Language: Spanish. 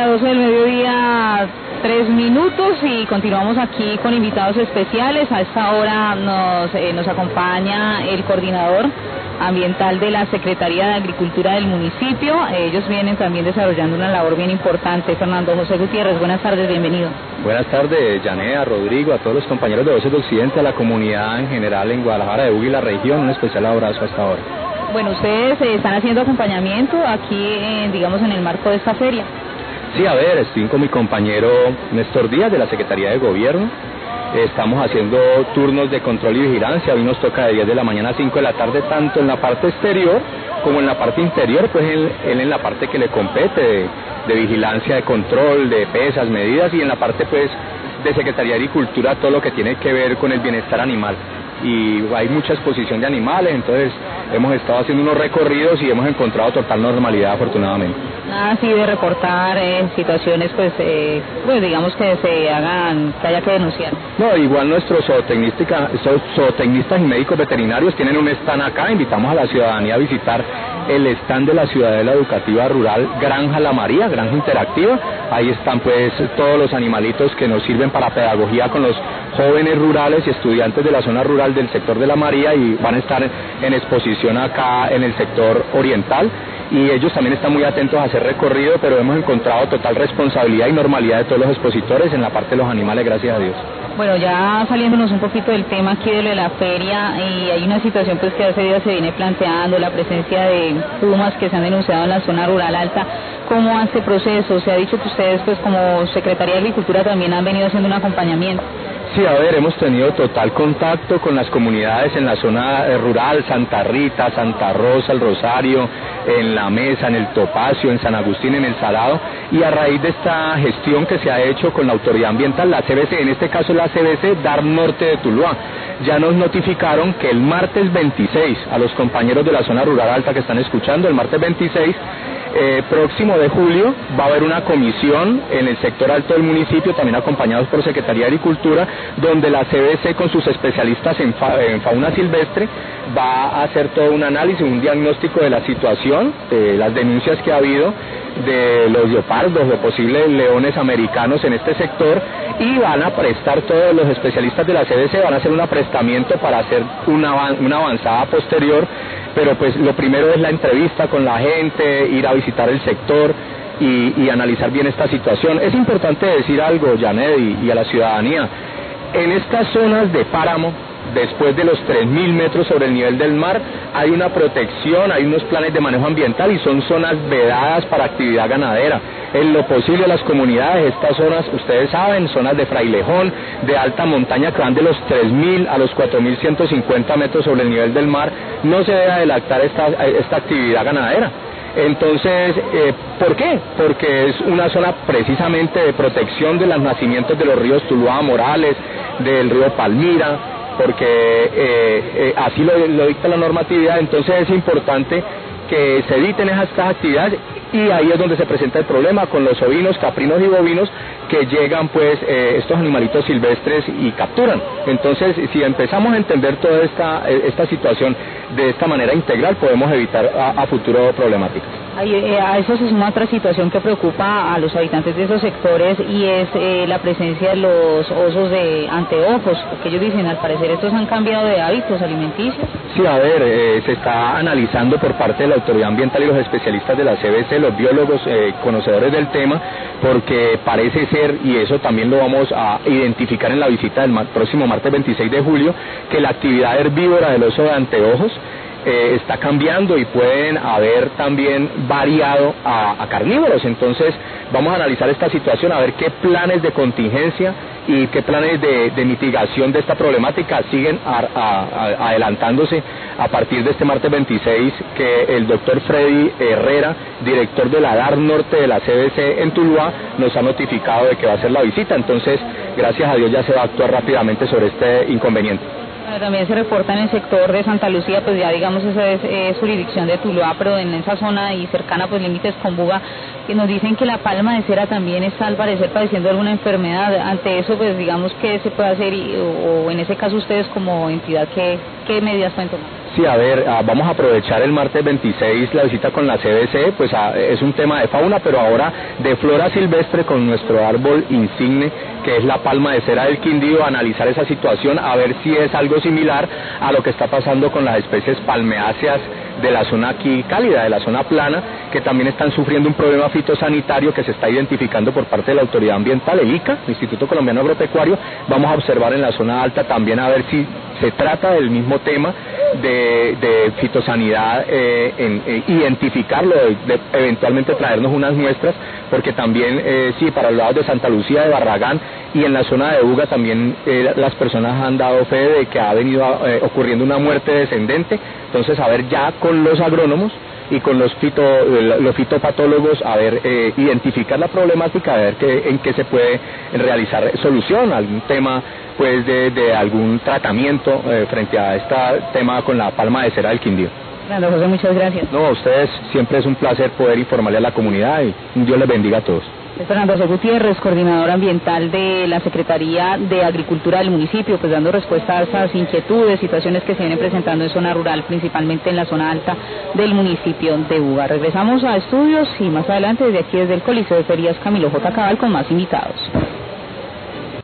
día, 12 del mediodía, 3 minutos, y continuamos aquí con invitados especiales. A esta hora nos acompaña el coordinador ambiental de la Secretaría de Agricultura del municipio. Ellos vienen también desarrollando una labor bien importante. Fernando José Gutiérrez, buenas tardes, bienvenido. Buenas tardes, Janet, a Rodrigo, a todos los compañeros de Voces de Occidente, a la comunidad en general en Guadalajara de Huila y la región. Un especial abrazo hasta ahora. Bueno, ustedes están haciendo acompañamiento aquí, digamos, en el marco de esta feria. Sí, a ver, estoy con mi compañero Néstor Díaz de la Secretaría de Gobierno. Estamos haciendo turnos de control y vigilancia. Hoy nos toca de 10 de la mañana a 5 de la tarde, tanto en la parte exterior como en la parte interior, pues él en la parte que le compete de vigilancia, de control, de pesas, medidas, y en la parte pues de Secretaría de Agricultura todo lo que tiene que ver con el bienestar animal. Y hay mucha exposición de animales, entonces hemos estado haciendo unos recorridos y hemos encontrado total normalidad, afortunadamente. Nada así de reportar situaciones pues digamos que se hagan, que haya que denunciar. No, igual nuestros zootecnistas y médicos veterinarios tienen un stand acá. Invitamos a la ciudadanía a visitar el stand de la Ciudadela Educativa Rural Granja La María, granja interactiva. Ahí están pues todos los animalitos que nos sirven para pedagogía con los jóvenes rurales y estudiantes de la zona rural del sector de La María, y van a estar en exposición acá en el sector oriental. Y ellos también están muy atentos a hacer recorrido, pero hemos encontrado total responsabilidad y normalidad de todos los expositores en la parte de los animales, gracias a Dios. Bueno, ya saliéndonos un poquito del tema aquí de lo de la feria, y hay una situación pues que hace días se viene planteando, la presencia de pumas que se han denunciado en la zona rural alta. ¿Cómo va este proceso? Se ha dicho que ustedes pues como Secretaría de Agricultura también han venido haciendo un acompañamiento. Sí, a ver, hemos tenido total contacto con las comunidades en la zona rural, Santa Rita, Santa Rosa, El Rosario, en La Mesa, en El Topacio, en San Agustín, en El Salado, y a raíz de esta gestión que se ha hecho con la autoridad ambiental, la CBC, en este caso la CBC DAR Norte de Tuluá, ya nos notificaron que el martes 26, a los compañeros de la zona rural alta que están escuchando, el martes 26, próximo de julio, va a haber una comisión en el sector alto del municipio, también acompañados por Secretaría de Agricultura, donde la CBC con sus especialistas en fauna silvestre va a hacer todo un análisis, un diagnóstico de la situación, de las denuncias que ha habido de los leopardos, de posibles leones americanos en este sector, y van a prestar, todos los especialistas de la CBC van a hacer un aprestamiento para hacer una avanzada posterior, pero pues lo primero es la entrevista con la gente, ir a visitar el sector y analizar bien esta situación. Es importante decir algo, Janet, y a la ciudadanía: en estas zonas de páramo, después de los 3.000 metros sobre el nivel del mar, hay una protección, hay unos planes de manejo ambiental y son zonas vedadas para actividad ganadera. En lo posible las comunidades, estas zonas, ustedes saben, zonas de frailejón, de alta montaña, que van de los 3.000 a los 4.150 metros sobre el nivel del mar, no se debe adelantar esta actividad ganadera. Entonces, ¿por qué? Porque es una zona precisamente de protección de los nacimientos de los ríos Tuluá, Morales, del río Palmira, porque así lo dicta la normatividad. Entonces es importante que se eviten estas actividades, y ahí es donde se presenta el problema con los ovinos, caprinos y bovinos, que llegan pues estos animalitos silvestres y capturan. Entonces, si empezamos a entender toda esta situación de esta manera integral, podemos evitar a futuro problemáticas. A eso se suma otra situación que preocupa a los habitantes de esos sectores, y es la presencia de los osos de anteojos, porque ellos dicen, al parecer estos han cambiado de hábitos alimenticios. Sí, a ver, se está analizando por parte de la autoridad ambiental y los especialistas de la CBC, los biólogos conocedores del tema, porque parece ser, y eso también lo vamos a identificar en la visita del próximo martes 26 de julio, que la actividad herbívora del oso de anteojos está cambiando y pueden haber también variado a carnívoros. Entonces vamos a analizar esta situación, a ver qué planes de contingencia y qué planes de mitigación de esta problemática siguen adelantándose a partir de este martes 26, que el doctor Freddy Herrera, director de la DAR Norte de la CBC en Tuluá, nos ha notificado de que va a hacer la visita. Entonces, gracias a Dios, ya se va a actuar rápidamente sobre este inconveniente. También se reporta en el sector de Santa Lucía, pues ya digamos esa es jurisdicción de Tuluá, pero en esa zona y cercana pues límites con Buga, que nos dicen que la palma de cera también está al parecer padeciendo alguna enfermedad. Ante eso pues digamos, ¿qué se puede hacer? O en ese caso ustedes como entidad, ¿qué medidas pueden tomar? Sí, a ver, vamos a aprovechar el martes 26 la visita con la CBC, pues es un tema de fauna, pero ahora de flora silvestre con nuestro árbol insigne, que es la palma de cera del Quindío, analizar esa situación, a ver si es algo similar a lo que está pasando con las especies palmeáceas de la zona aquí cálida, de la zona plana, que también están sufriendo un problema fitosanitario que se está identificando por parte de la autoridad ambiental, el ICA, el Instituto Colombiano Agropecuario. Vamos a observar en la zona alta también a ver si se trata del mismo tema de fitosanidad, identificarlo, eventualmente traernos unas muestras, porque también, sí, para los lados de Santa Lucía, de Barragán y en la zona de Buga también las personas han dado fe de que ha venido ocurriendo una muerte descendente. Entonces, a ver, ya con los agrónomos y con los fitopatólogos, a ver, identificar la problemática, a ver en qué se puede realizar solución, algún tema pues de algún tratamiento frente a este tema con la palma de cera del Quindío. Fernando José, muchas gracias. No, a ustedes siempre es un placer poder informarle a la comunidad y Dios les bendiga a todos. Fernando José Gutiérrez, coordinador ambiental de la Secretaría de Agricultura del municipio, pues dando respuesta a esas inquietudes, situaciones que se vienen presentando en zona rural, principalmente en la zona alta del municipio de Buga. Regresamos a estudios y más adelante desde aquí, desde el Coliseo de Ferias Camilo J. Cabal, con más invitados.